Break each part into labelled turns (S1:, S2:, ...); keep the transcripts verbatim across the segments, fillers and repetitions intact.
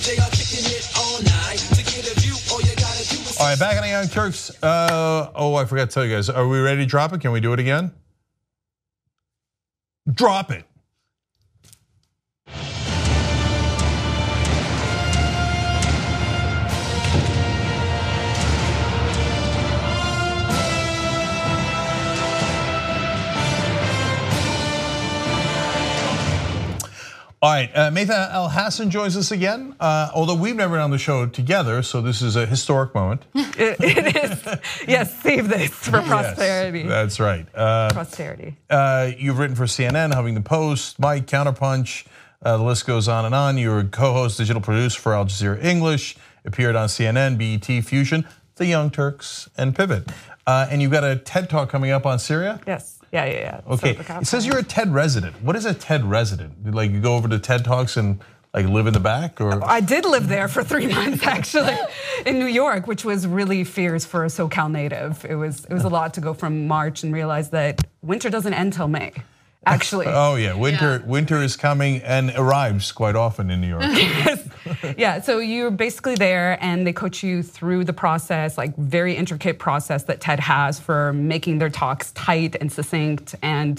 S1: All right, back on the Young Turks. Uh, oh, I forgot to tell you guys. Are we ready to drop it? Can we do it again? Drop it. All right, uh, Maytha Alhassan joins us again, uh, although we've never been on the show together, so this is a historic moment.
S2: it, it is. Yes, save this for posterity.
S1: Yes, that's right. Uh,
S2: posterity.
S1: Uh, you've written for C N N, Huffington Post, Mike, Counterpunch, uh, the list goes on and on. You were co-host, digital producer for Al Jazeera English, appeared on C N N, B E T, Fusion, The Young Turks, and Pivot. Uh, and you've got a TED Talk coming up on Syria?
S2: Yes. Yeah, yeah, yeah.
S1: Okay, it says you're a TED resident. What is a TED resident? Like you go over to TED Talks and like live in the back, or?
S2: I did live there for three months actually, in New York, which was really fierce for a SoCal native. It was it was a lot to go from March and realize that winter doesn't end till May. Actually.
S1: Oh yeah, winter yeah. winter is coming and arrives quite often in New York.
S2: Yes. Yeah, so you're basically there and they coach you through the process, like very intricate process that TED has for making their talks tight and succinct and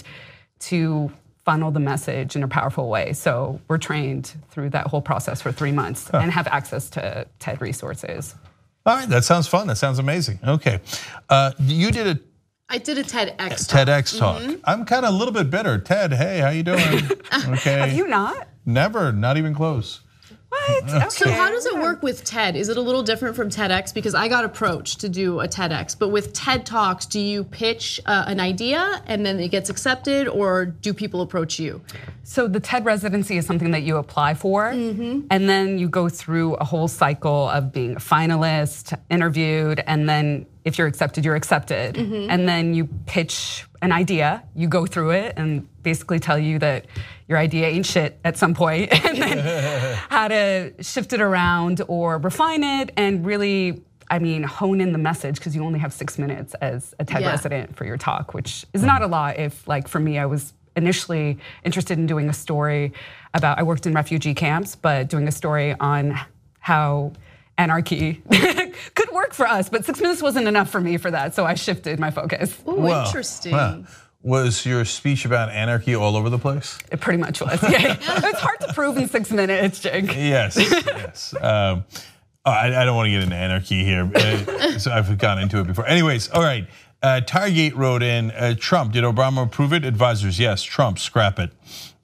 S2: to funnel the message in a powerful way. So we're trained through that whole process for three months huh. and have access to TED resources.
S1: All right, that sounds fun. That sounds amazing. Okay, uh, you did a
S3: I did a TEDx talk.
S1: TEDx talk. Mm-hmm. I'm kind of a little bit bitter. Ted, hey, how you doing? Okay.
S2: Have you not?
S1: Never, not even close.
S2: What? Okay.
S3: So how does it work with TED? Is it a little different from TEDx? Because I got approached to do a TEDx, but with TED Talks, do you pitch uh, an idea and then it gets accepted, or do people approach you?
S2: So the TED residency is something that you apply for, mm-hmm. and then you go through a whole cycle of being a finalist, interviewed, and then if you're accepted, you're accepted. Mm-hmm. And then you pitch an idea, you go through it and basically tell you that your idea ain't shit at some point, and then how to shift it around or refine it and really, I mean, hone in the message, because you only have six minutes as a TED yeah. resident for your talk, which is not a lot. If, like, for me, I was initially interested in doing a story about, I worked in refugee camps, but doing a story on how anarchy could work for us, but six minutes wasn't enough for me for that, so I shifted my focus.
S3: Oh, well, interesting. Well,
S1: was your speech about anarchy all over the place?
S2: It pretty much was, yeah. It's hard to prove in six minutes, Jake.
S1: Yes, yes. Um, I, I don't want to get into anarchy here, so I've gotten into it before. Anyways, all right. Uh, Tiregate wrote in, uh, Trump, did Obama approve it? Advisors, yes. Trump, scrap it.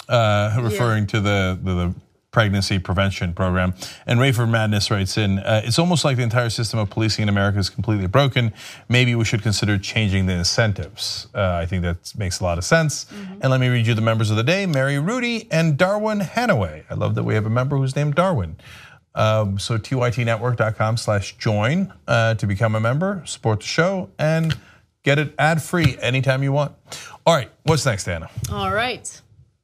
S1: Uh, referring yeah. to the, the, the pregnancy prevention program. And Rayford Madness writes in, uh, it's almost like the entire system of policing in America is completely broken. Maybe we should consider changing the incentives. Uh, I think that makes a lot of sense. Mm-hmm. And let me read you the members of the day, Mary Rudy and Darwin Hanaway. I love that we have a member who's named Darwin. Um, so T Y T network dot com slash join uh, to become a member, support the show, and get it ad-free anytime you want. All right, what's next, Anna?
S3: All right.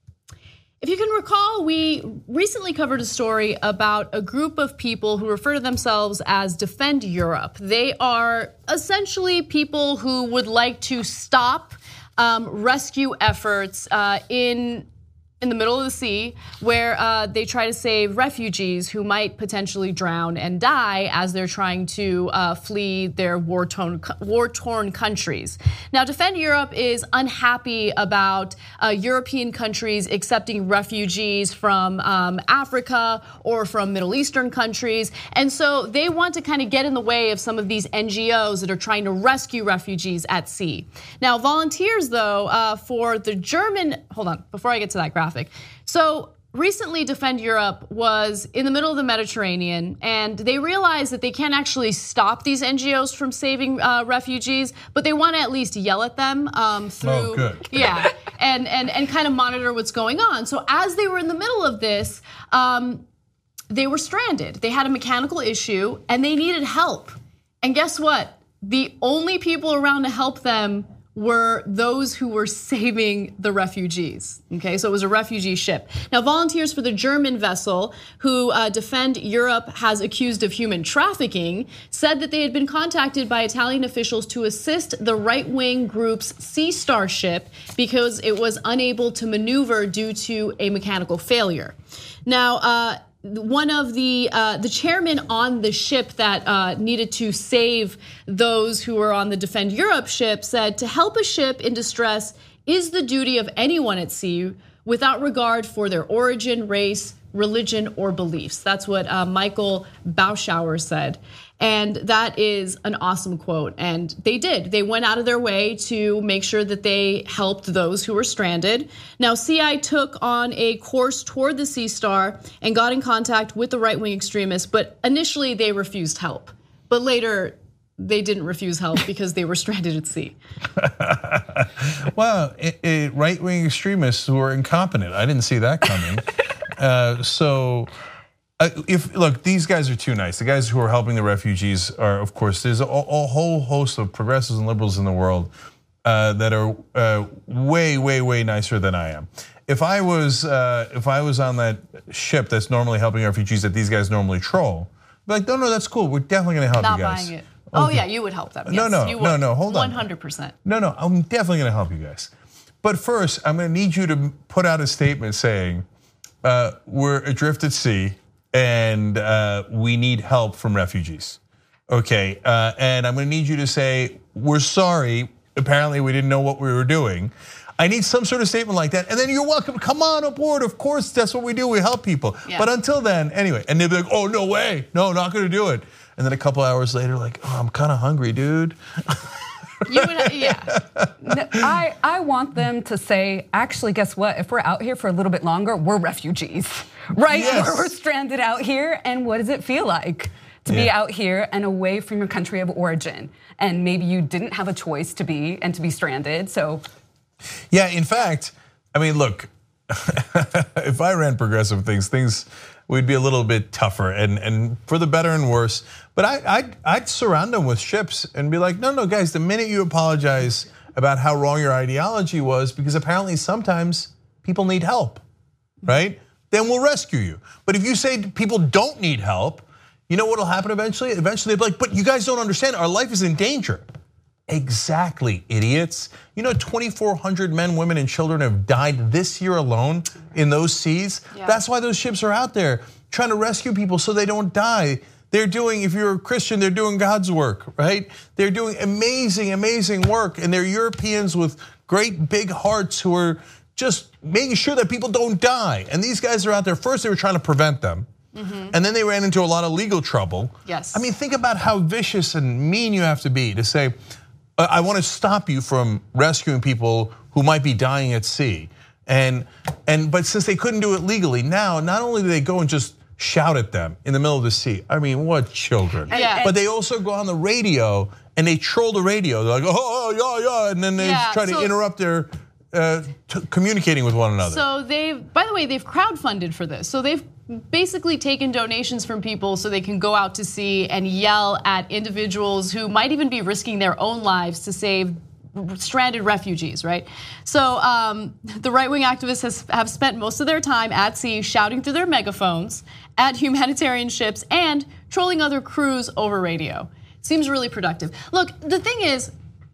S3: If you can recall, we recently covered a story about a group of people who refer to themselves as Defend Europe. They are essentially people who would like to stop um, rescue efforts uh, in in the middle of the sea, where uh, they try to save refugees who might potentially drown and die as they're trying to uh, flee their war-torn, war-torn countries. Now, Defend Europe is unhappy about uh, European countries accepting refugees from um, Africa or from Middle Eastern countries, and so they want to kind of get in the way of some of these N G Os that are trying to rescue refugees at sea. Now, volunteers, though, uh, for the German, hold on, before I get to that graphic. So recently, Defend Europe was in the middle of the Mediterranean, and they realized that they can't actually stop these N G Os from saving uh, refugees, but they want to at least yell at them um, through,
S1: oh, good.
S3: yeah, and and and kind of monitor what's going on. So as they were in the middle of this, um, they were stranded. They had a mechanical issue, and they needed help. And guess what? The only people around to help them were those who were saving the refugees, okay? So it was a refugee ship. Now, volunteers for the German vessel, who uh, Defend Europe has accused of human trafficking, said that they had been contacted by Italian officials to assist the right-wing group's Sea Star ship because it was unable to maneuver due to a mechanical failure. Now, uh, one of the uh, the chairman on the ship that uh, needed to save those who were on the Defend Europe ship said, to help a ship in distress is the duty of anyone at sea without regard for their origin, race, religion, or beliefs. That's what uh, Michael Bauschauer said. And that is an awesome quote. And they did. They went out of their way to make sure that they helped those who were stranded. Now, C I took on a course toward the Sea Star and got in contact with the right-wing extremists, but initially they refused help. But later, they didn't refuse help because they were stranded at sea.
S1: Well, it, it, right-wing extremists who are incompetent. I didn't see that coming. uh, so... Uh, if look, these guys are too nice. The guys who are helping the refugees are, of course, there's a, a whole host of progressives and liberals in the world uh, that are uh, way, way, way nicer than I am. If I was, uh, if I was on that ship that's normally helping refugees that these guys normally troll, I'd be like, no, no, that's cool. We're definitely going to help
S3: Not
S1: you guys.
S3: Not buying it. Oh yeah, you would help them. Yes,
S1: no, no,
S3: you would.
S1: no, no. Hold on.
S3: one hundred percent.
S1: No, no. I'm definitely going to help you guys. But first, I'm going to need you to put out a statement saying uh, we're adrift at sea. And uh, we need help from refugees. Okay, uh, and I'm gonna need you to say, we're sorry, apparently we didn't know what we were doing. I need some sort of statement like that, and then you're welcome, come on aboard, of course, that's what we do, we help people. Yeah. But until then, anyway, and they'll be like, oh, no way, no, not gonna do it. And then a couple hours later, like, oh, I'm kinda hungry, dude.
S3: You would, yeah.
S2: No, I, I want them to say, actually, guess what? If we're out here for a little bit longer, we're refugees, right?
S1: Yes.
S2: We're, we're stranded out here, and what does it feel like to
S1: yeah.
S2: be out here and away from your country of origin? And maybe you didn't have a choice to be and to be stranded, so.
S1: Yeah, in fact, I mean, look, if I ran progressive things, things would be a little bit tougher and, and for the better and worse. But I, I'd, I'd surround them with ships and be like, no, no, guys, the minute you apologize about how wrong your ideology was, because apparently sometimes people need help, right? Then we'll rescue you. But if you say people don't need help, you know what'll happen eventually? Eventually they'll be like, but you guys don't understand, our life is in danger. Exactly, idiots. You know, twenty-four hundred men, women, and children have died this year alone in those seas. Yeah. That's why those ships are out there, trying to rescue people so they don't die. They're doing, if you're a Christian, they're doing God's work, right? They're doing amazing, amazing work, and they're Europeans with great big hearts who are just making sure that people don't die. And these guys are out there, first they were trying to prevent them, mm-hmm. and then they ran into a lot of legal trouble.
S3: Yes.
S1: I mean, think about how vicious and mean you have to be to say, I want to stop you from rescuing people who might be dying at sea. And, and but since they couldn't do it legally, now not only do they go and just shout at them in the middle of the sea, I mean, what children.
S3: Yeah.
S1: But they also go on the radio and they troll the radio. They're like, oh, yeah, yeah, and then they yeah, try so, to interrupt their uh, communicating with one another.
S3: So they've, by the way, they've crowdfunded for this. So they've basically taken donations from people so they can go out to sea and yell at individuals who might even be risking their own lives to save stranded refugees, right? So um, the right-wing activists has, have spent most of their time at sea shouting through their megaphones at humanitarian ships and trolling other crews over radio. Seems really productive. Look, the thing is,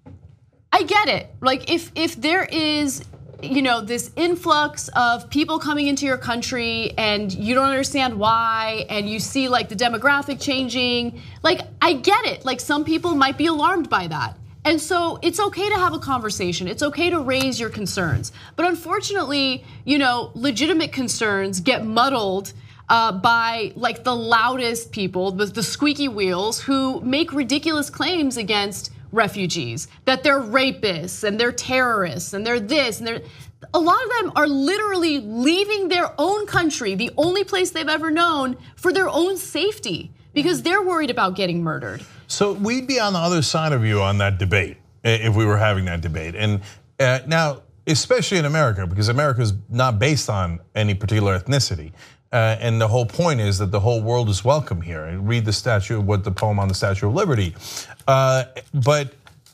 S3: I get it. Like if if there is, you know, this influx of people coming into your country and you don't understand why, and you see like the demographic changing, like I get it. Like some people might be alarmed by that. And so it's okay to have a conversation. It's okay to raise your concerns. But unfortunately, you know, legitimate concerns get muddled uh, by like the loudest people, the, the squeaky wheels, who make ridiculous claims against refugees, that they're rapists and they're terrorists and they're this and they're, a lot of them are literally leaving their own country, the only place they've ever known, for their own safety because they're worried about getting murdered.
S1: So we'd be on the other side of you on that debate if we were having that debate. And now, especially in America, because America is not based on any particular ethnicity. Uh, and the whole point is that the whole world is welcome here. I read the statue, what the poem on the Statue of Liberty. Uh, but,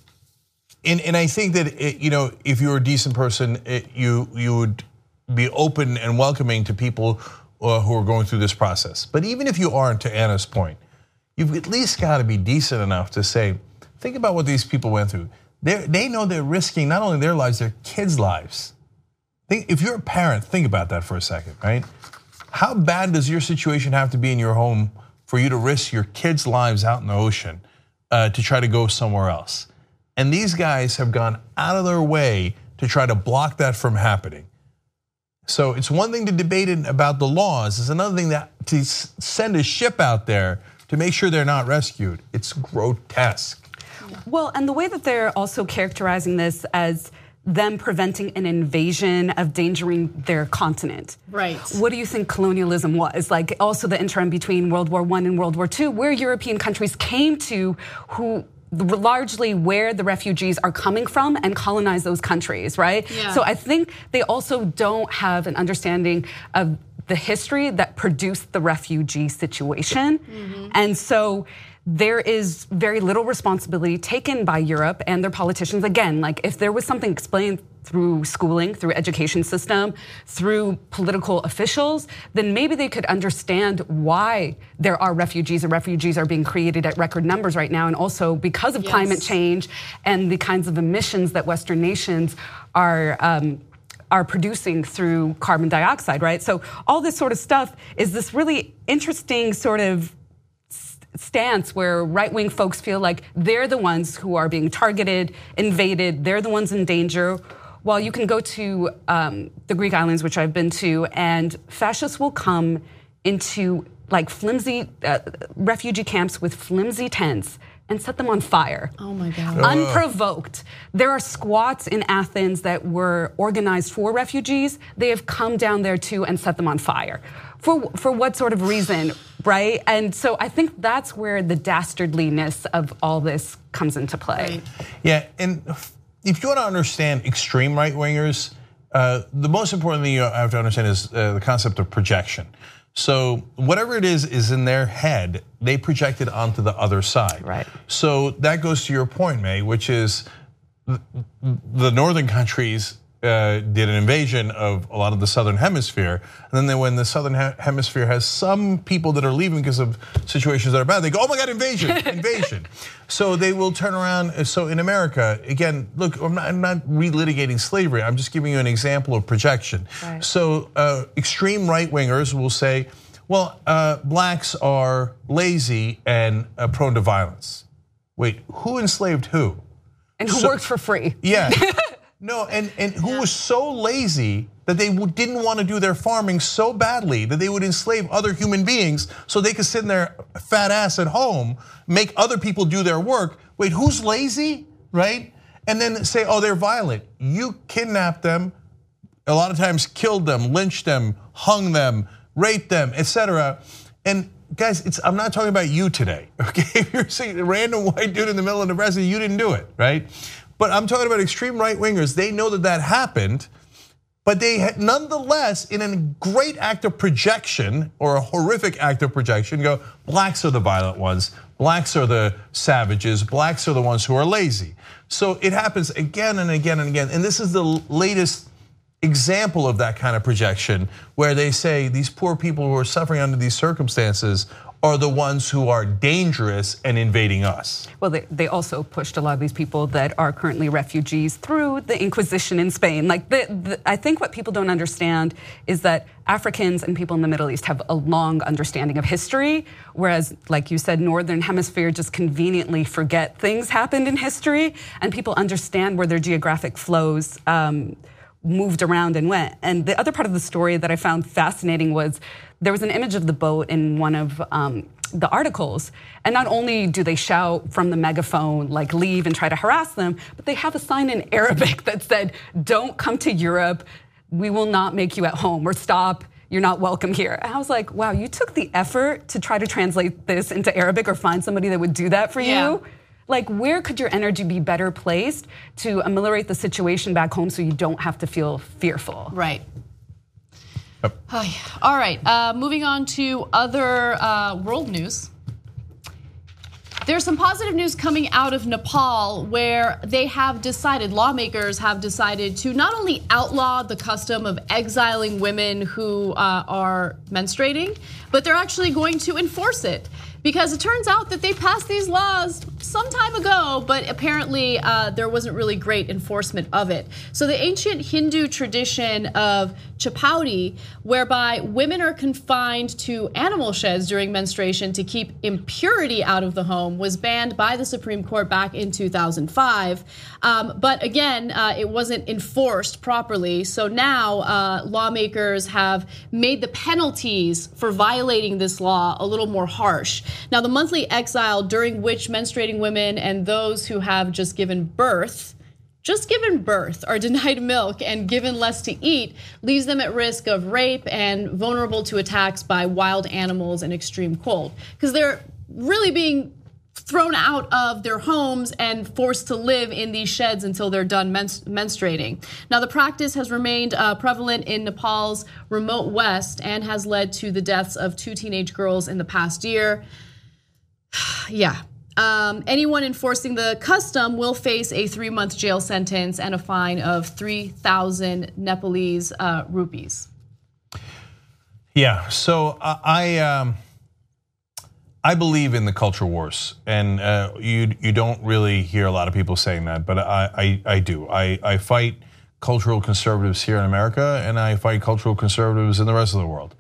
S1: and, and I think that, it, you know, if you're a decent person, it, you, you would be open and welcoming to people uh, who are going through this process. But even if you aren't, to Anna's point, you've at least got to be decent enough to say, think about what these people went through. They're, they know they're risking not only their lives, their kids' lives. Think, if you're a parent, think about that for a second, right? how bad does your situation have to be in your home for you to risk your kids' lives out in the ocean uh, to try to go somewhere else? And these guys have gone out of their way to try to block that from happening. So it's one thing to debate about the laws. It's another thing that to send a ship out there to make sure they're not rescued. It's grotesque.
S2: Well, and the way that they're also characterizing this as them preventing an invasion of endangering their continent.
S3: Right.
S2: What do you think colonialism was? Like also the interim between World War One and World War Two, where European countries came to who largely where the refugees are coming from and colonize those countries, right?
S3: Yeah.
S2: So I think they also don't have an understanding of the history that produced the refugee situation. Mm-hmm. And so there is very little responsibility taken by Europe and their politicians. Again, like if there was something explained through schooling, through education system, through political officials, then maybe they could understand why there are refugees and refugees are being created at record numbers right now. And also because of yes. climate change and the kinds of emissions that Western nations are um, are producing through carbon dioxide, right? So all this sort of stuff is this really interesting sort of stance where right-wing folks feel like they're the ones who are being targeted, invaded, they're the ones in danger. While you can go to um, the Greek islands, which I've been to, and fascists will come into like flimsy uh, refugee camps with flimsy tents and set them on fire.
S3: Oh my God.
S2: Unprovoked. There are squats in Athens that were organized for refugees. They have come down there too and set them on fire. For, for what sort of reason, right? And so I think that's where the dastardliness of all this comes into play.
S3: Right.
S1: Yeah, and if you want to understand extreme right-wingers, uh, the most important thing you have to understand is uh, the concept of projection. So whatever it is is in their head, they project it onto the other side.
S2: Right. So
S1: that goes to your point, May, which is the northern countries uh, did an invasion of a lot of the southern hemisphere, and then they, when the southern hemisphere has some people that are leaving because of situations that are bad, they go, "Oh my God, invasion, invasion!" So they will turn around. So in America, again, look, I'm not, I'm not relitigating slavery. I'm just giving you an example of projection.
S2: Right.
S1: So uh, extreme right wingers will say, "Well, uh, blacks are lazy and uh, prone to violence." Wait, who enslaved who?
S2: And who
S1: so,
S2: worked for free?
S1: Yeah. No, and, and who was so lazy that they didn't want to do their farming so badly that they would enslave other human beings so they could sit in their fat ass at home, make other people do their work. Wait, who's lazy, right? And then say, oh, they're violent. You kidnapped them, a lot of times killed them, lynched them, hung them, raped them, et cetera. And guys, it's, I'm not talking about you today, okay? If you're saying a random white dude in the middle of Nebraska, you didn't do it, right? But I'm talking about extreme right wingers. They know that that happened, but they nonetheless, in a great act of projection or a horrific act of projection, go, blacks are the violent ones, blacks are the savages, blacks are the ones who are lazy. So it happens again and again and again. And this is the latest example of that kind of projection where they say these poor people who are suffering under these circumstances are the ones who are dangerous and invading us.
S2: Well, they, they also pushed a lot of these people that are currently refugees through the Inquisition in Spain. Like, the, the, I think what people don't understand is that Africans and people in the Middle East have a long understanding of history, whereas, like you said, Northern Hemisphere just conveniently forget things happened in history, and people understand where their geographic flows um, moved around and went. And the other part of the story that I found fascinating was there was an image of the boat in one of um, the articles. And not only do they shout from the megaphone, like leave and try to harass them, but they have a sign in Arabic that said, don't come to Europe. We will not make you at home, or stop. You're not welcome here. And I was like, wow, you took the effort to try to translate this into Arabic or find somebody that would do that for
S3: yeah.
S2: you. Like, where could your energy be better placed to ameliorate the situation back home so you don't have to feel fearful?
S3: Right. Yep. All right, uh, moving on to other uh, world news. There's some positive news coming out of Nepal where they have decided, lawmakers have decided to not only outlaw the custom of exiling women who uh, are menstruating, but they're actually going to enforce it. Because it turns out that they passed these laws some time ago, but apparently uh, there wasn't really great enforcement of it. So the ancient Hindu tradition of chapauti, whereby women are confined to animal sheds during menstruation to keep impurity out of the home, was banned by the Supreme Court back in two thousand five. Um, but again, uh, it wasn't enforced properly. So now uh, lawmakers have made the penalties for violating this law a little more harsh. Now, the monthly exile during which menstruating women and those who have just given birth just given birth are denied milk and given less to eat leaves them at risk of rape and vulnerable to attacks by wild animals and extreme cold, because they're really being thrown out of their homes and forced to live in these sheds until they're done menstruating. Now, the practice has remained uh, prevalent in Nepal's remote west and has led to the deaths of two teenage girls in the past year. Yeah. Um, anyone enforcing the custom will face a three-month jail sentence and a fine of three thousand Nepalese uh, rupees.
S1: Yeah, so I um, I believe in the culture wars, and uh, you you don't really hear a lot of people saying that, but I I, I do. I, I fight cultural conservatives here in America, and I fight cultural conservatives in the rest of the world.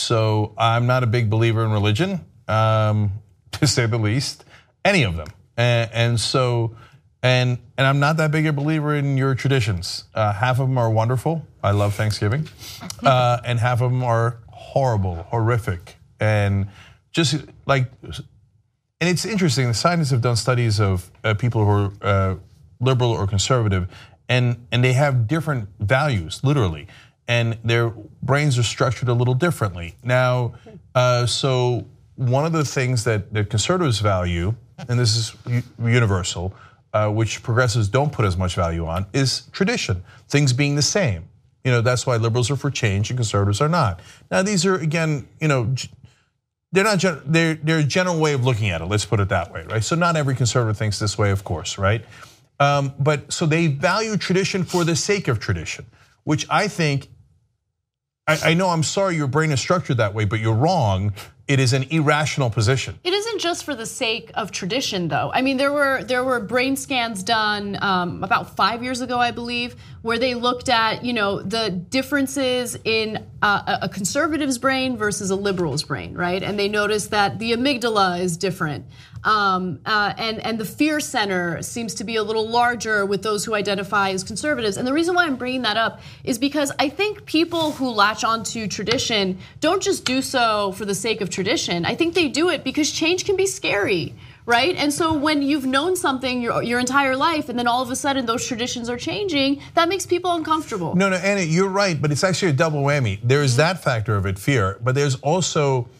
S1: So I'm not a big believer in religion, um, to say the least. Any of them, and, and so, and and I'm not that big a believer in your traditions. Uh, half of them are wonderful. I love Thanksgiving, uh, and half of them are horrible, horrific, and just like. And it's interesting. The scientists have done studies of uh, people who are uh, liberal or conservative, and and they have different values, literally, and their brains are structured a little differently. Now, uh, so one of the things that the conservatives value, and this is universal, uh, which progressives don't put as much value on, is tradition, things being the same. You know, that's why liberals are for change and conservatives are not. Now, these are, again, you know, they're not, they're, they're a general way of looking at it, let's put it that way, right? So not every conservative thinks this way, of course, right? Um, but so they value tradition for the sake of tradition, which I think, I, I know I'm sorry your brain is structured that way, but you're wrong. It is an irrational position.
S3: It isn't just for the sake of tradition, though. I mean, there were there were brain scans done um, about five years ago, I believe, where they looked at, you know, the differences in uh, a conservative's brain versus a liberal's brain, right? And they noticed that the amygdala is different, um, uh, and and the fear center seems to be a little larger with those who identify as conservatives. And the reason why I'm bringing that up is because I think people who latch onto tradition don't just do so for the sake of tradition. I think they do it because change can be scary, right? And so when you've known something your, your entire life and then all of a sudden those traditions are changing, that makes people uncomfortable.
S1: No, no, Anna, you're right, but it's actually a double whammy. There is that factor of it, fear, but there's also,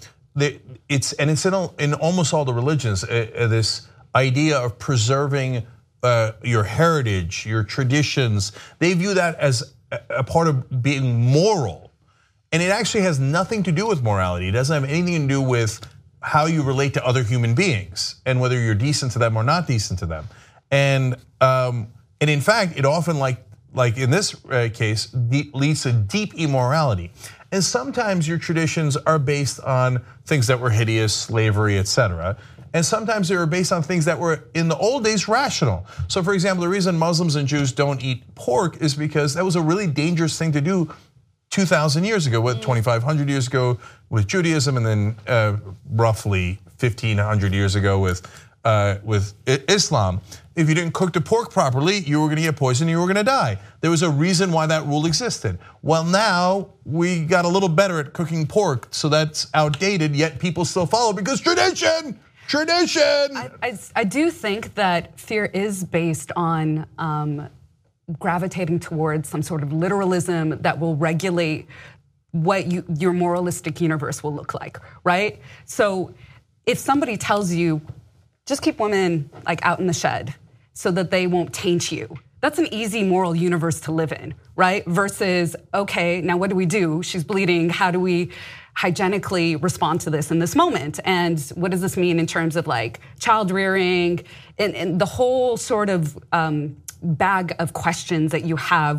S1: it's and it's in, in almost all the religions, uh, this idea of preserving uh, your heritage, your traditions. They view that as a part of being moral. And it actually has nothing to do with morality. It doesn't have anything to do with how you relate to other human beings and whether you're decent to them or not decent to them. And um, and in fact, it often, like like in this case, leads to deep immorality. And sometimes your traditions are based on things that were hideous, slavery, et cetera. And sometimes they were based on things that were in the old days rational. So for example, the reason Muslims and Jews don't eat pork is because that was a really dangerous thing to do two thousand years ago, what, twenty-five hundred years ago with Judaism, and then uh, roughly fifteen hundred years ago with uh, with Islam. If you didn't cook the pork properly, you were gonna get poisoned, you were gonna die. There was a reason why that rule existed. Well, now we got a little better at cooking pork, so that's outdated, yet people still follow because tradition, tradition.
S2: I, I, I do think that fear is based on um, gravitating towards some sort of literalism that will regulate what you, your moralistic universe will look like, right? So if somebody tells you, just keep women like out in the shed so that they won't taint you, that's an easy moral universe to live in, right? Versus, okay, now what do we do? She's bleeding, how do we hygienically respond to this in this moment? And what does this mean in terms of like child rearing and, and the whole sort of um, bag of questions that you have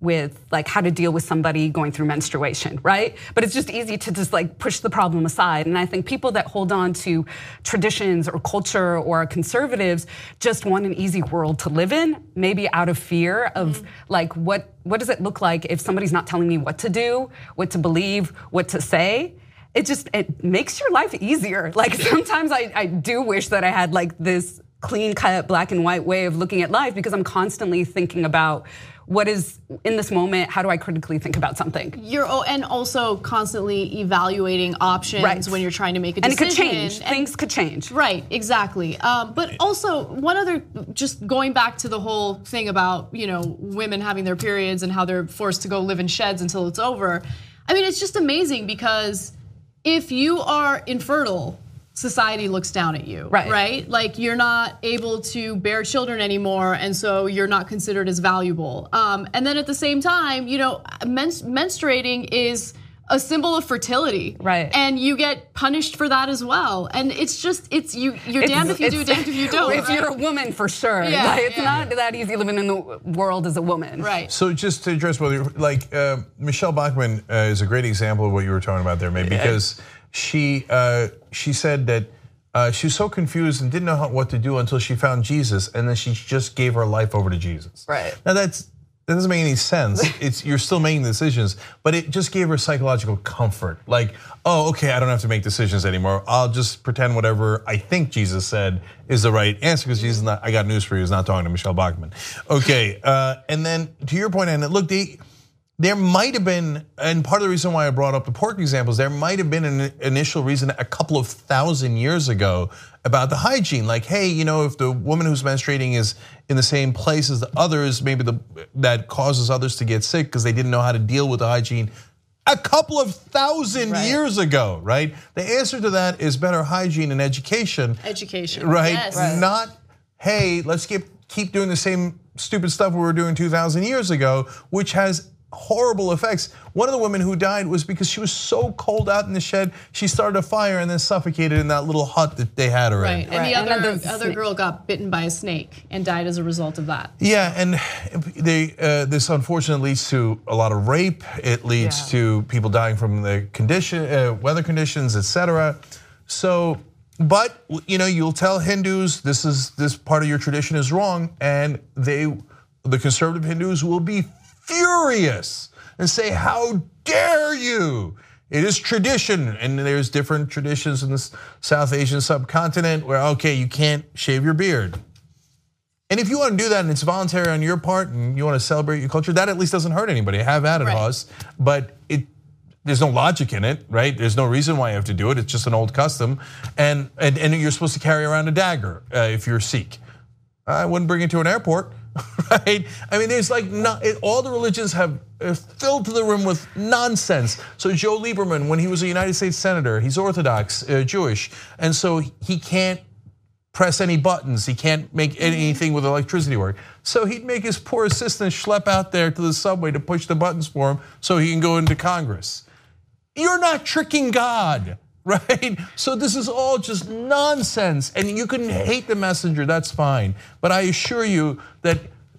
S2: with like how to deal with somebody going through menstruation, right? But it's just easy to just like push the problem aside. And I think people that hold on to traditions or culture or conservatives just want an easy world to live in, maybe out of fear of mm-hmm. like what what does it look like if somebody's not telling me what to do, what to believe, what to say. It just, it makes your life easier. Like sometimes I, I do wish that I had like this clean cut black and white way of looking at life, because I'm constantly thinking about what is in this moment, how do I critically think about something? You're
S3: and also constantly evaluating options right. when you're trying to make a decision.
S2: And it could change, and things could change.
S3: Right, exactly. Um, but also one other, just going back to the whole thing about, you know, women having their periods and how they're forced to go live in sheds until it's over. I mean, it's just amazing because if you are infertile, society looks down at you, right. right? Like you're not able to bear children anymore, and so you're not considered as valuable. Um, and then at the same time, you know, men's, menstruating is a symbol of fertility,
S2: right?
S3: And you get punished for that as well. And it's just, it's you. You're it's, damned if you do, damned if you don't.
S2: If right? you're a woman, for sure, yeah, like, it's yeah. not that easy living in the world as a woman,
S3: right?
S1: So just to address whether, like uh, Michelle Bachmann uh, is a great example of what you were talking about there, maybe because. She uh, she said that uh, she was so confused and didn't know how, what to do until she found Jesus, and then she just gave her life over to Jesus.
S2: Right.
S1: Now that's that doesn't make any sense. It's you're still making decisions, but it just gave her psychological comfort. Like, oh, okay, I don't have to make decisions anymore. I'll just pretend whatever I think Jesus said is the right answer, because Jesus is not. I got news for you. He's not talking to Michelle Bachmann. Okay, uh, and then to your point, Anna, look, they. There might have been, and part of the reason why I brought up the pork examples, there might have been an initial reason a couple of thousand years ago about the hygiene. Like, hey, you know, if the woman who's menstruating is in the same place as the others, maybe the, that causes others to get sick because they didn't know how to deal with the hygiene a couple of thousand right. years ago, right? The answer to that is better hygiene and education.
S3: Education,
S1: right?
S3: Yes.
S1: right. Not, hey, let's keep, keep doing the same stupid stuff we were doing two thousand years ago, which has horrible effects. One of the women who died was because she was so cold out in the shed, she started a fire and then suffocated in that little hut that they had her
S3: right.
S1: in.
S3: And right, the other, and the other girl got bitten by a snake and died as a result of that.
S1: Yeah, and they, uh, this unfortunately leads to a lot of rape. It leads yeah. to people dying from the condition, uh, weather conditions, et cetera. So, but you know, you'll tell Hindus this is this part of your tradition is wrong, and they, the conservative Hindus, will be furious and say, how dare you? It is tradition, and there's different traditions in the South Asian subcontinent where, okay, you can't shave your beard. And if you want to do that and it's voluntary on your part and you want to celebrate your culture, that at least doesn't hurt anybody. Have at it, right. Hawes. But it, there's no logic in it, right? There's no reason why you have to do it. It's just an old custom. And, and, and you're supposed to carry around a dagger uh, if you're Sikh. I wouldn't bring it to an airport. Right? I mean, there's like not, all the religions have filled to the rim with nonsense. So Joe Lieberman, when he was a United States Senator, he's Orthodox uh, Jewish, and so he can't press any buttons. He can't make anything with electricity work. So he'd make his poor assistant schlep out there to the subway to push the buttons for him so he can go into Congress. You're not tricking God. Right? So this is all just nonsense, and you can hate the messenger, that's fine. But I assure you that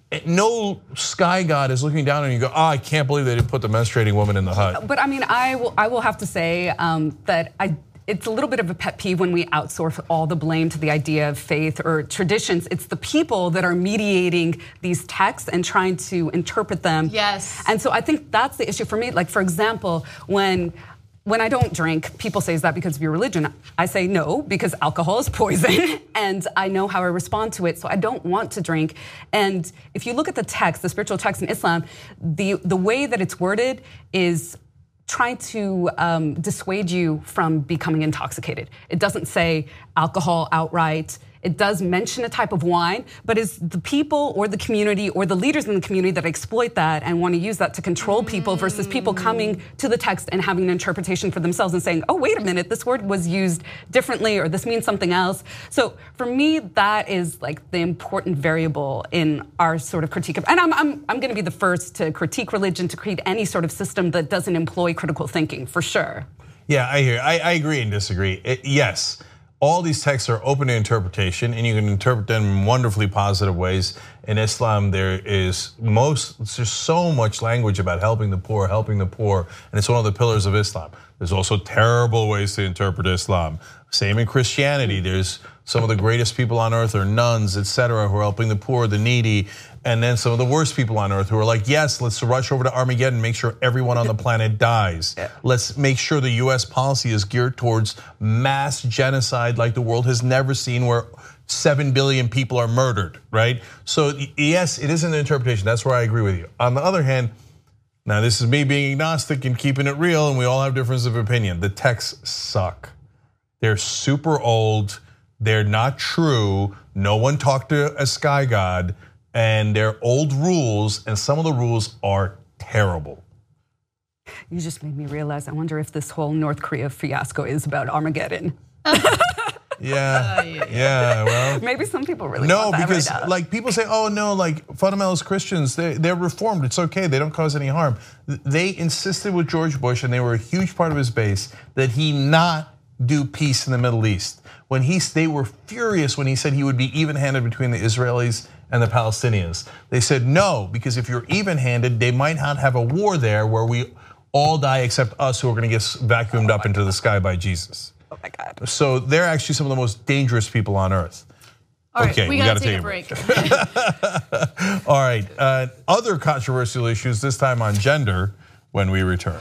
S1: no sky god is looking down on you and go, oh, I can't believe they didn't put the menstruating woman in the hut.
S2: But I mean, I will, I will have to say um, that I, it's a little bit of a pet peeve when we outsource all the blame to the idea of faith or traditions. It's the people that are mediating these texts and trying to interpret them.
S3: Yes.
S2: And so I think that's the issue for me. Like, for example, when When I don't drink, people say, is that because of your religion? I say no, because alcohol is poison, and I know how I respond to it, so I don't want to drink. And if you look at the text, the spiritual text in Islam, the, the way that it's worded is trying to um, dissuade you from becoming intoxicated. It doesn't say alcohol outright. It does mention a type of wine, but it's the people or the community or the leaders in the community that exploit that and want to use that to control people versus people coming to the text and having an interpretation for themselves and saying, oh, wait a minute, this word was used differently or this means something else. So for me, that is like the important variable in our sort of critique of, and I'm, I'm, I'm gonna be the first to critique religion, to create any sort of system that doesn't employ critical thinking, for sure.
S1: Yeah, I hear, I, I agree and disagree. It, yes. all these texts are open to interpretation, and you can interpret them in wonderfully positive ways. In Islam, there is most, there's so much language about helping the poor, helping the poor, and it's one of the pillars of Islam. There's also terrible ways to interpret Islam. Same in Christianity. There's some of the greatest people on earth are nuns, et cetera, who are helping the poor, the needy, and then some of the worst people on earth who are like, yes, let's rush over to Armageddon and make sure everyone on the planet dies. Let's make sure the U S policy is geared towards mass genocide like the world has never seen, where seven billion people are murdered, right? So yes, it is an interpretation. That's where I agree with you. On the other hand, now this is me being agnostic and keeping it real, and we all have differences of opinion. The texts suck. They're super old. They're not true. No one talked to a sky god, and they're old rules, and some of the rules are terrible.
S2: You just made me realize, I wonder if this whole North Korea fiasco is about Armageddon.
S1: Yeah, uh, yeah, yeah, well.
S2: Maybe some people really
S1: No,
S2: want that
S1: because
S2: right now.
S1: like people say, oh no, like fundamentalist Christians, they, they're reformed, it's okay, they don't cause any harm. They insisted with George Bush, and they were a huge part of his base, that he not do peace in the Middle East. When he, they were furious when he said he would be even-handed between the Israelis and the Palestinians. They said no, because if you're even-handed, they might not have a war there where we all die except us, who are gonna get vacuumed up into the sky by Jesus.
S2: Oh my God.
S1: So they're actually some of the most dangerous people on earth.
S3: All right,
S1: okay,
S3: we,
S1: we
S3: gotta,
S1: gotta
S3: take,
S1: take
S3: a break.
S1: break. All right, uh, other controversial issues, this time on gender, when we return.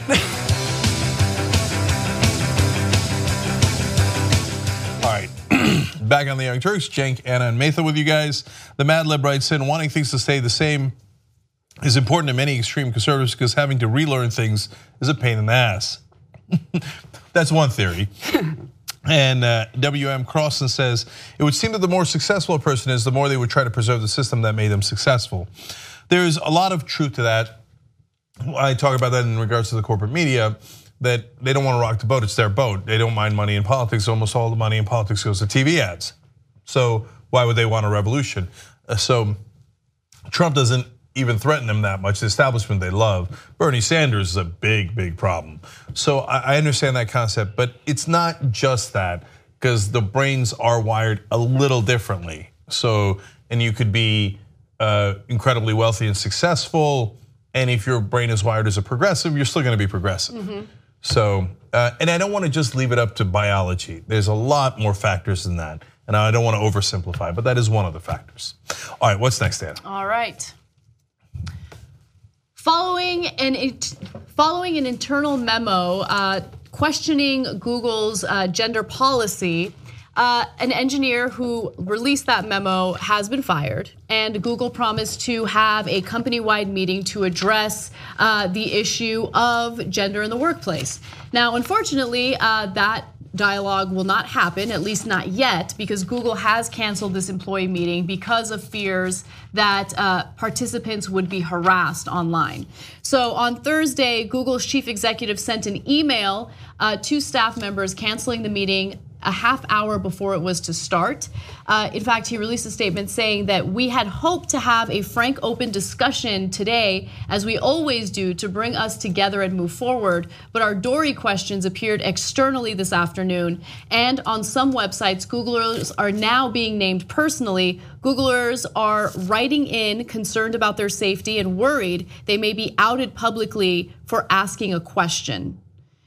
S1: All right, back on the Young Turks, Cenk, Anna, and Matha with you guys. The Mad Lib writes in, wanting things to stay the same is important to many extreme conservatives because having to relearn things is a pain in the ass. That's one theory. And uh, W M Crossan says, it would seem that the more successful a person is, the more they would try to preserve the system that made them successful. There's a lot of truth to that. I talk about that in regards to the corporate media, that they don't want to rock the boat, it's their boat. They don't mind money in politics, almost all the money in politics goes to T V ads. So why would they want a revolution? So Trump doesn't even threaten them that much. The establishment they love. Bernie Sanders is a big, big problem. So I understand that concept, but it's not just that, because the brains are wired a little differently. So, and you could be uh, incredibly wealthy and successful, and if your brain is wired as a progressive, you're still gonna be progressive. Mm-hmm. So, uh, and I don't wanna just leave it up to biology. There's a lot more factors than that, and I don't wanna oversimplify, but that is one of the factors. All right, what's next, Dan?
S3: All right. Following an, following an internal memo uh, questioning Google's uh, gender policy, uh, an engineer who released that memo has been fired, and Google promised to have a company-wide meeting to address uh, the issue of gender in the workplace. Now, unfortunately, uh, that dialogue will not happen, at least not yet, because Google has canceled this employee meeting because of fears that uh, participants would be harassed online. So on Thursday, Google's chief executive sent an email uh, to staff members canceling the meeting a half hour before it was to start. Uh, in fact, he released a statement saying that we had hoped to have a frank, open discussion today, as we always do, to bring us together and move forward. But our Dory questions appeared externally this afternoon. And on some websites, Googlers are now being named personally. Googlers are writing in concerned about their safety and worried they may be outed publicly for asking a question.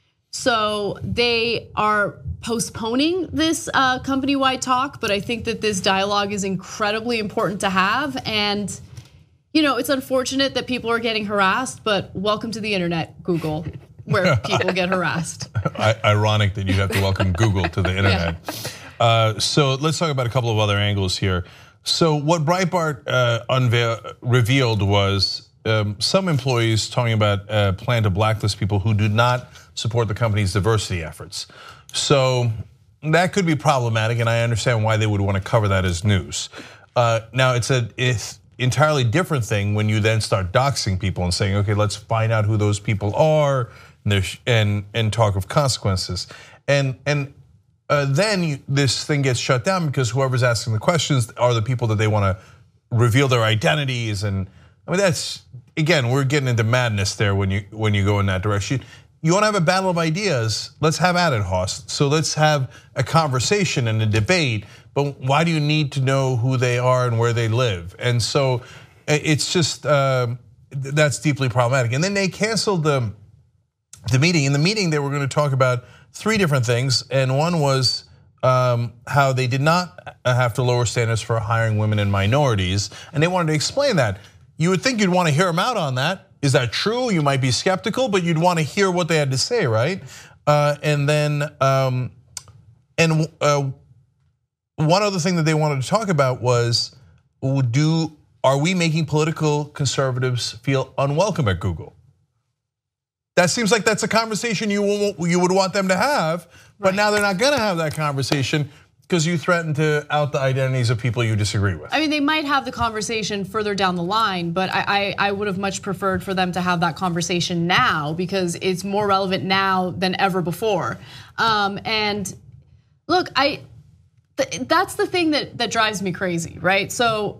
S3: So they are postponing this uh, company-wide talk, but I think that this dialogue is incredibly important to have. And, you know, it's unfortunate that people are getting harassed, but welcome to the internet, Google, where people get harassed.
S1: Ironic that you have to welcome Google to the internet. Yeah. Uh, so let's talk about a couple of other angles here. So what Breitbart uh, unveiled, revealed was um, some employees talking about a plan to blacklist people who do not support the company's diversity efforts. So that could be problematic, and I understand why they would want to cover that as news. Uh, now, it's an entirely different thing when you then start doxing people and saying, okay, let's find out who those people are, and and, and talk of consequences. And, and uh, then you, this thing gets shut down because whoever's asking the questions are the people that they want to reveal their identities. And I mean, that's, again, we're getting into madness there when you when you go in that direction. you want to have a battle of ideas, let's have at it, Hoss. So let's have a conversation and a debate, but why do you need to know who they are and where they live? And so it's just, uh, that's deeply problematic. And then they canceled the, the meeting. In the meeting, they were going to talk about three different things, and one was um, how they did not have to lower standards for hiring women and minorities, and they wanted to explain that. You would think you'd want to hear them out on that. Is that true? You might be skeptical, but you'd want to hear what they had to say, right? Uh, and then, um, and uh, one other thing that they wanted to talk about was, do are we making political conservatives feel unwelcome at Google? That seems like that's a conversation you you would want them to have, but right. now they're not going to have that conversation because you threaten to out the identities of people you disagree with.
S3: I mean, they might have the conversation further down the line, but I, I, I would have much preferred for them to have that conversation now because it's more relevant now than ever before. Um, and look, I th- that's the thing that that drives me crazy, right? So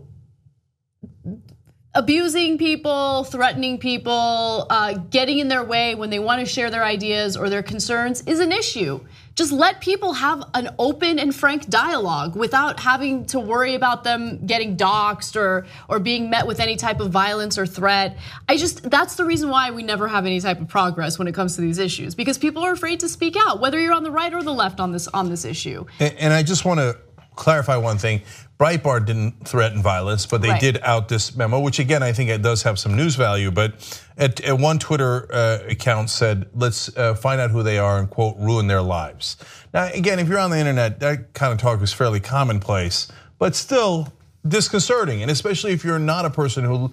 S3: abusing people, threatening people, uh, getting in their way when they want to share their ideas or their concerns is an issue. Just let people have an open and frank dialogue without having to worry about them getting doxxed or or being met with any type of violence or threat. I just, that's the reason why we never have any type of progress when it comes to these issues, because people are afraid to speak out, whether you're on the right or the left on this on this issue.
S1: And, and I just want to clarify one thing. Breitbart didn't threaten violence, but they right. did out this memo, which again, I think it does have some news value. But at, at one Twitter uh, account said, let's uh, find out who they are and quote, ruin their lives. Now, again, if you're on the internet, that kind of talk is fairly commonplace, but still disconcerting. And especially if you're not a person who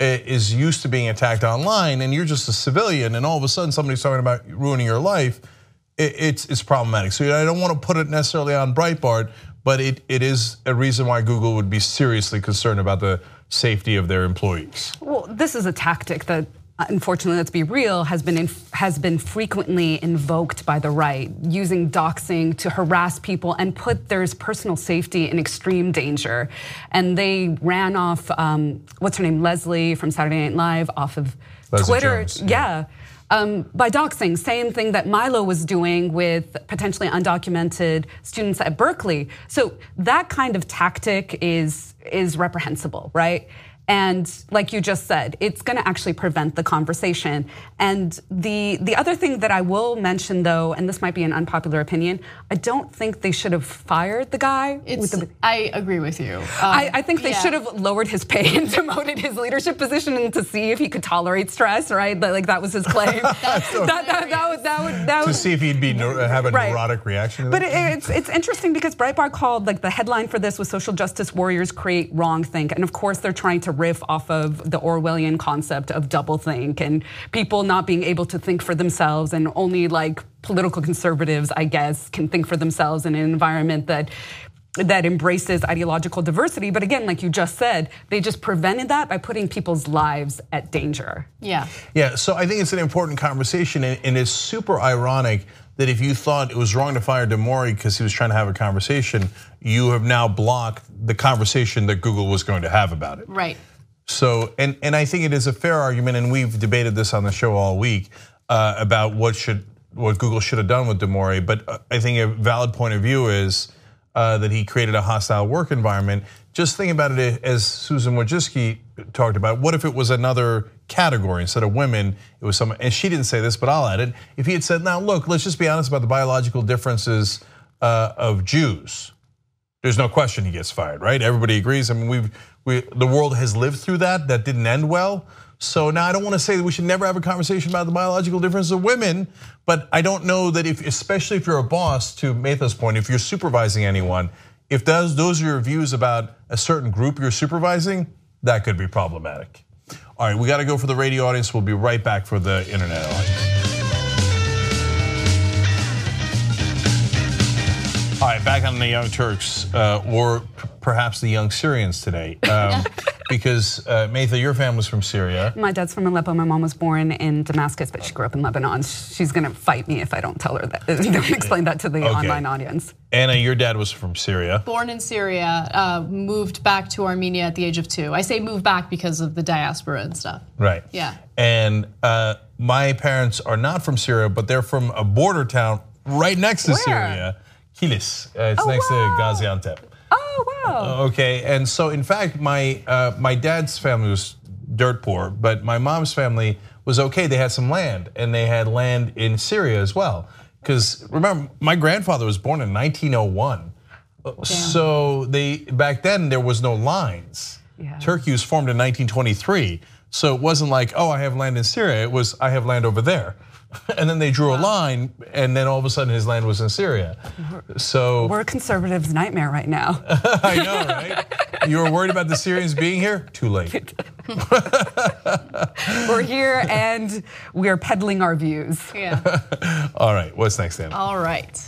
S1: is used to being attacked online and you're just a civilian and all of a sudden somebody's talking about ruining your life, it's, it's problematic. So I don't want to put it necessarily on Breitbart, but it, it is a reason why Google would be seriously concerned about the safety of their employees.
S2: Well, this is a tactic that, unfortunately, let's be real, has been in, has been frequently invoked by the right, using doxing to harass people and put their personal safety in extreme danger. And they ran off, um, what's her name, Leslie from Saturday Night Live, off of
S1: Leslie
S2: Twitter.
S1: Jones, yeah.
S2: yeah. Um, by doxing, same thing that Milo was doing with potentially undocumented students at Berkeley. So that kind of tactic is is reprehensible, right? And like you just said, it's going to actually prevent the conversation. And the the other thing that I will mention, though, and this might be an unpopular opinion, I don't think they should have fired the guy.
S3: It's,
S2: with the,
S3: I agree with you. Um,
S2: I, I think they
S3: yeah.
S2: should have lowered his pay and demoted his leadership position and to see if he could tolerate stress, right? Like that was his claim. that, that, that, that, would, that, would, that would
S1: to see if he'd be have a
S2: right.
S1: neurotic reaction to
S2: but
S1: that?
S2: But it's it's interesting because Breitbart called, like, the headline for this was "Social Justice Warriors Create Wrongthink," and of course they're trying to riff off of the Orwellian concept of doublethink and people not being able to think for themselves, and only like political conservatives, I guess, can think for themselves in an environment that that embraces ideological diversity. But again, like you just said, they just prevented that by putting people's lives at danger.
S3: Yeah.
S1: Yeah, so I think it's an important conversation, and it's super ironic that if you thought it was wrong to fire Demori because he was trying to have a conversation, you have now blocked the conversation that Google was going to have about it.
S3: Right.
S1: So, and, and I think it is a fair argument, and we've debated this on the show all week uh, about what should what Google should have done with Demori. But I think a valid point of view is uh, that he created a hostile work environment. Just think about it as Susan Wojcicki talked about. What if it was another category instead of women? It was someone, and she didn't say this, but I'll add it. If he had said, "Now look, let's just be honest about the biological differences uh, of Jews," there's no question he gets fired, right? Everybody agrees. I mean, we've we the world has lived through that. That didn't end well. So now I don't want to say that we should never have a conversation about the biological differences of women, but I don't know that if, especially if you're a boss, to Metha's point, if you're supervising anyone, if those those are your views about a certain group you're supervising, that could be problematic. All right, we got to go for the radio audience. We'll be right back for the internet audience. All right, back on the Young Turks, uh, or perhaps the Young Syrians today. Um, because uh, Maytha, your family's from Syria.
S2: My dad's from Aleppo. My mom was born in Damascus, but she grew up in Lebanon. She's gonna fight me if I don't tell her that. Don't explain that to the okay. online audience.
S1: Anna, your dad was from Syria.
S3: Born in Syria, uh, moved back to Armenia at the age of two. I say moved back because of the diaspora and stuff.
S1: Right.
S3: Yeah.
S1: And uh, my parents are not from Syria, but they're from a border town right next to
S2: Where?
S1: Syria, Kilis. Uh, it's
S2: oh,
S1: next
S2: wow.
S1: to Gaziantep.
S2: Oh wow.
S1: Okay, and so in fact, my uh, my dad's family was dirt poor, but my mom's family was okay. They had some land, and they had land in Syria as well. Because remember, my grandfather was born in nineteen oh one, Damn. so they back then there was no lines. Yeah. Turkey was formed in nineteen twenty-three, so it wasn't like, oh, I have land in Syria. It was, I have land over there. And then they drew a line, and then all of a sudden his land was in Syria. So
S2: we're a conservative's nightmare right now.
S1: I know, right? You were worried about the Syrians being here? Too late.
S2: We're here and we're peddling our views.
S3: Yeah.
S1: All right, what's next, Anna?
S3: All right.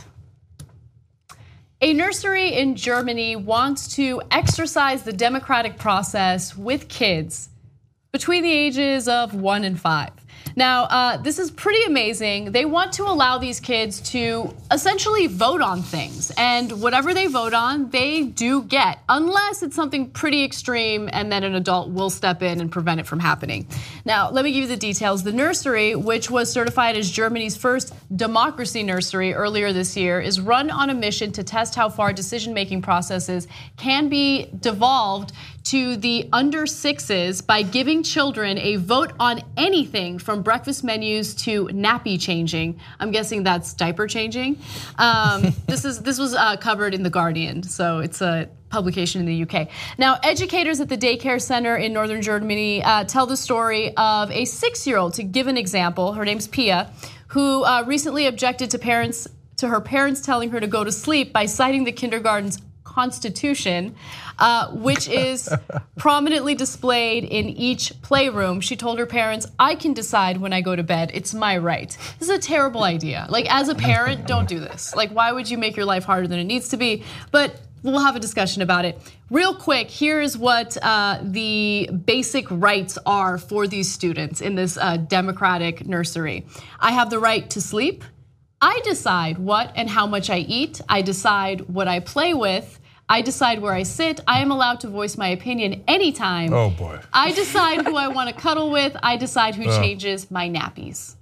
S3: A nursery in Germany wants to exercise the democratic process with kids between the ages of one and five. Now, uh, this is pretty amazing. They want to allow these kids to essentially vote on things. And whatever they vote on, they do get, unless it's something pretty extreme and then an adult will step in and prevent it from happening. Now, let me give you the details. The nursery, which was certified as Germany's first democracy nursery earlier this year, is run on a mission to test how far decision-making processes can be devolved to the under sixes by giving children a vote on anything from breakfast menus to nappy changing. I'm guessing that's diaper changing. Um, this is this was uh, covered in The Guardian, so it's a publication in the U K. Now, educators at the daycare center in northern Germany uh, tell the story of a six-year-old. To give an example, her name's Pia, who uh, recently objected to parents to her parents telling her to go to sleep by citing the kindergarten's Constitution, uh, which is prominently displayed in each playroom. She told her parents, I can decide when I go to bed. It's my right. This is a terrible idea. Like, as a parent, don't do this. Like, why would you make your life harder than it needs to be? But we'll have a discussion about it. Real quick, here's what uh, the basic rights are for these students in this uh, democratic nursery. I have the right to sleep. I decide what and how much I eat. I decide what I play with. I decide where I sit. I am allowed to voice my opinion anytime.
S1: Oh boy.
S3: I decide who I want to cuddle with. I decide who oh. changes my nappies.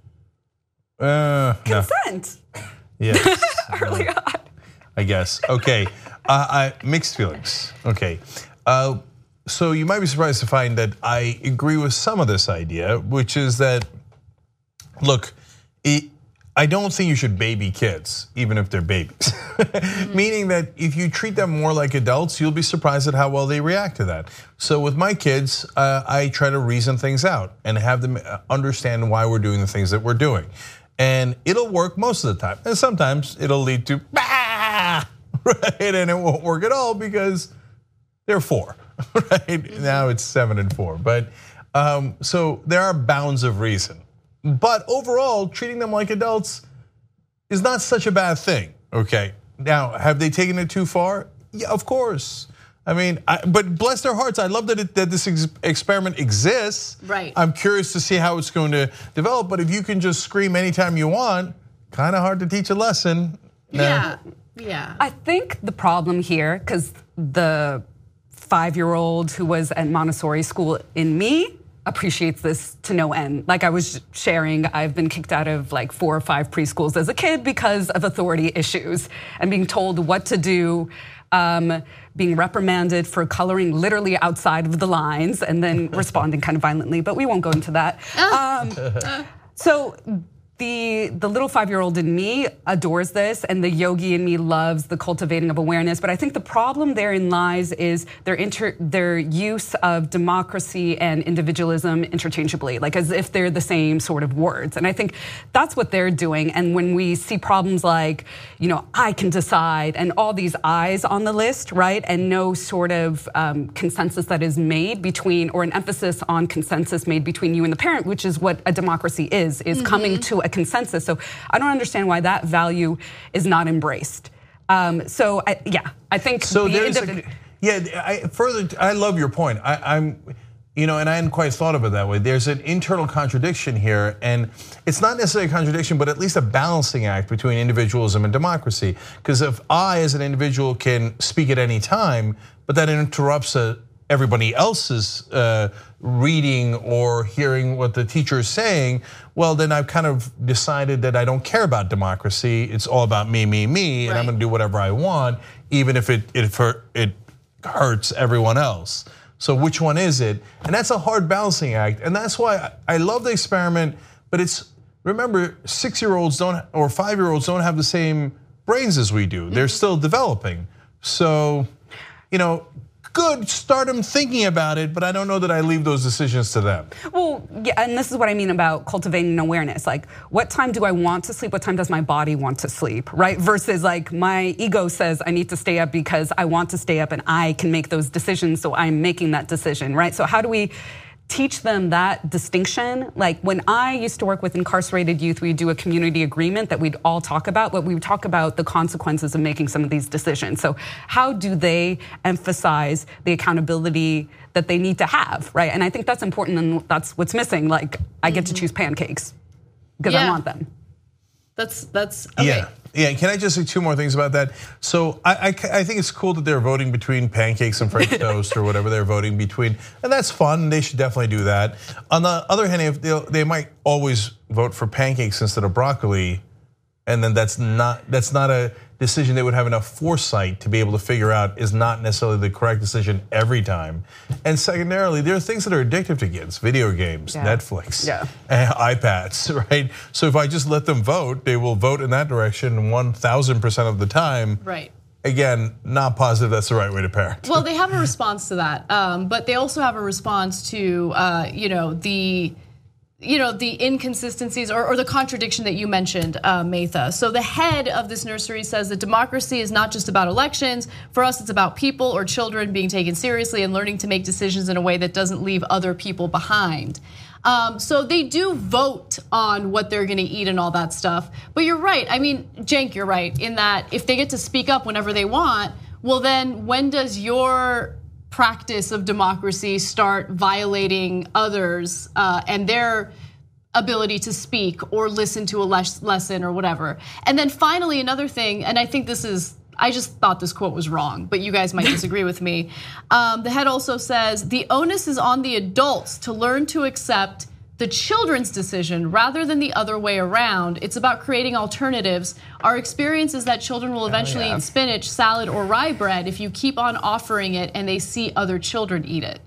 S1: Uh,
S2: Consent.
S1: No. Yes.
S2: Early on.
S1: I guess. Okay. Uh, I, mixed feelings. Okay. Uh, so you might be surprised to find that I agree with some of this idea, which is that, look, it, I don't think you should baby kids, even if they're babies. Mm-hmm. Meaning that if you treat them more like adults, you'll be surprised at how well they react to that. So with my kids, uh, I try to reason things out and have them understand why we're doing the things that we're doing. And it'll work most of the time. And sometimes it'll lead to, bah! Right? And it won't work at all because they're four, right? Mm-hmm. Now it's seven and four. But um, so there are bounds of reason. But overall, treating them like adults is not such a bad thing, okay? Now, have they taken it too far? Yeah, of course. I mean, I, but bless their hearts, I love that, it, that this ex experiment exists.
S3: Right.
S1: I'm curious to see how it's going to develop, but if you can just scream anytime you want, kind of hard to teach a lesson.
S3: Yeah, yeah.
S2: I think the problem here, because the five-year-old who was at Montessori school in me, appreciates this to no end. Like I was sharing, I've been kicked out of like four or five preschools as a kid because of authority issues and being told what to do, um, being reprimanded for coloring literally outside of the lines and then responding kind of violently, but we won't go into that. Um, so the, the little five-year-old in me adores this, and the yogi in me loves the cultivating of awareness. But I think the problem therein lies is their inter, their use of democracy and individualism interchangeably, like as if they're the same sort of words. And I think that's what they're doing. And when we see problems like, you know, I can decide, and all these I's on the list, right, and no sort of um, consensus that is made between, or an emphasis on consensus made between you and the parent, which is what a democracy is, is mm-hmm. coming to a consensus. So I don't understand why that value is not embraced. Um, so I, yeah, I think
S1: so
S2: the
S1: there's
S2: indiv-
S1: a, Yeah, I, further, I love your point. I, I'm, you know, and I hadn't quite thought of it that way. There's an internal contradiction here, and it's not necessarily a contradiction, but at least a balancing act between individualism and democracy. Because if I, as an individual, can speak at any time, but that interrupts a, everybody else's uh, reading or hearing what the teacher is saying, well, then I've kind of decided that I don't care about democracy. It's all about me, me, me, and right. I'm going to do whatever I want, even if it it, it hurts everyone else. So which one is it? And that's a hard balancing act, and that's why I love the experiment. But it's remember, six-year-olds don't or five-year-olds don't have the same brains as we do. They're still developing. So, you know. Good, start them thinking about it, but I don't know that I leave those decisions to them.
S2: Well, yeah, and this is what I mean about cultivating awareness. Like, what time do I want to sleep? What time does my body want to sleep, right? Versus like my ego says I need to stay up because I want to stay up and I can make those decisions, so I'm making that decision, right? So how do we teach them that distinction? Like when I used to work with incarcerated youth, we'd do a community agreement that we'd all talk about, but we would talk about the consequences of making some of these decisions. So how do they emphasize the accountability that they need to have, right? And I think that's important, and that's what's missing. Like I get mm-hmm. to choose pancakes because yeah. I want them.
S3: That's, that's, okay.
S1: Yeah. Yeah, can I just say two more things about that? So I, I, I think it's cool that they're voting between pancakes and French toast or whatever they're voting between, and that's fun. They should definitely do that. On the other hand, if they might always vote for pancakes instead of broccoli, and then that's not that's not a decision they would have enough foresight to be able to figure out is not necessarily the correct decision every time. And secondarily, there are things that are addictive to kids: video games, yeah. Netflix,
S2: yeah.
S1: and iPads, right? So if I just let them vote, they will vote in that direction one thousand percent of the time.
S3: Right.
S1: Again, not positive that's the right way to parent.
S3: Well, they have a response to that, um, but they also have a response to, uh, you know, the you know, the inconsistencies or, or the contradiction that you mentioned, uh, Maytha. So the head of this nursery says that democracy is not just about elections. For us, it's about people or children being taken seriously and learning to make decisions in a way that doesn't leave other people behind. Um, so they do vote on what they're gonna eat and all that stuff. But you're right, I mean, Cenk, you're right, in that if they get to speak up whenever they want, well then when does your practice of democracy start violating others uh, and their ability to speak or listen to a les- lesson or whatever? And then finally, another thing, and I think this is, I just thought this quote was wrong, but you guys might disagree with me. Um, the head also says, the onus is on the adults to learn to accept the children's decision rather than the other way around. It's about creating alternatives. Our experience is that children will eventually oh, yeah. eat spinach, salad, or rye bread if you keep on offering it and they see other children eat it.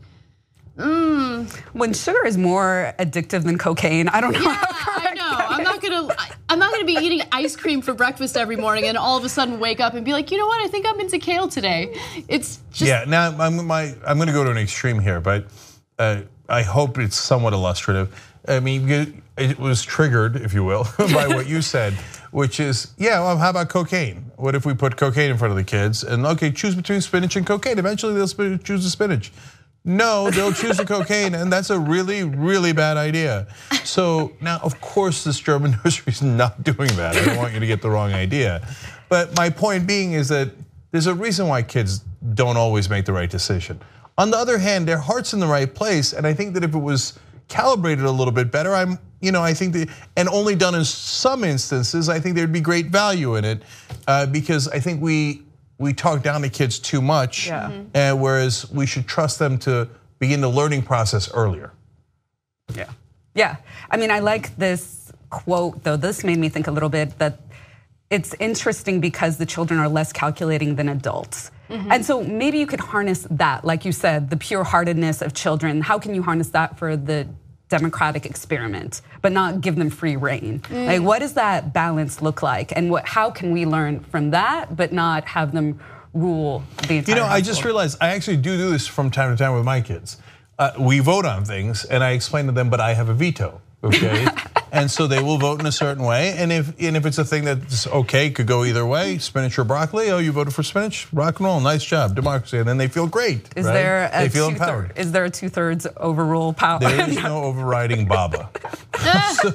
S3: Mm.
S2: When sugar is more addictive than cocaine, I don't know.
S3: Yeah, I know. I'm not gonna. I'm not gonna be eating ice cream for breakfast every morning and all of a sudden wake up and be like, you know what? I think I'm into kale today. It's just
S1: yeah. Now I'm my I'm gonna go to an extreme here, but uh, I hope it's somewhat illustrative. I mean, it was triggered, if you will, by what you said, which is, yeah, well, how about cocaine? What if we put cocaine in front of the kids and okay, choose between spinach and cocaine? Eventually, they'll choose the spinach. No, they'll choose the cocaine, and that's a really, really bad idea. So now, of course, this German nursery is not doing that. I don't want you to get the wrong idea. But my point being is that there's a reason why kids don't always make the right decision. On the other hand, their heart's in the right place, and I think that if it was calibrated a little bit better, I'm, you know, I think that, and only done in some instances, I think there'd be great value in it, uh, because I think we. We talk down to kids too much, yeah. and whereas we should trust them to begin the learning process earlier.
S2: Yeah, yeah. I mean, I like this quote though. This made me think a little bit that it's interesting because the children are less calculating than adults. Mm-hmm. And so maybe you could harness that, like you said, the pure-heartedness of children. How can you harness that for the democratic experiment, but not give them free reign? Mm. Like, what does that balance look like? And what, how can we learn from that, but not have them rule the entire
S1: You know,
S2: household?
S1: I just realized I actually do do this from time to time with my kids. Uh, we vote on things, and I explain to them, but I have a veto, okay? And so they will vote in a certain way, and if and if it's a thing that's okay, could go either way, spinach or broccoli, oh, you voted for spinach, rock and roll, nice job, democracy, and then they feel great,
S2: Is
S1: right?
S2: there a
S1: they feel
S2: two
S1: empowered.
S2: Third, is there a two-thirds overrule power?
S1: There is no overriding Baba. So,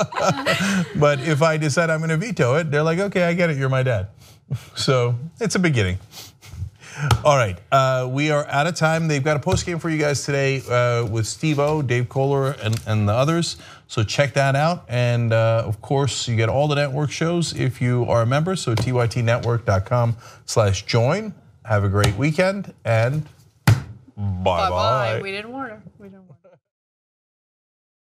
S1: but if I decide I'm gonna veto it, they're like, okay, I get it, you're my dad. So it's a beginning. All right, uh, we are out of time. They've got a post game for you guys today uh, with Steve-O, Dave Kohler, and, and the others. So check that out. And uh, of course, you get all the network shows if you are a member. So T Y T network dot com slash join. Have a great weekend and bye bye.
S3: Bye bye. We didn't warn her. We didn't warn her.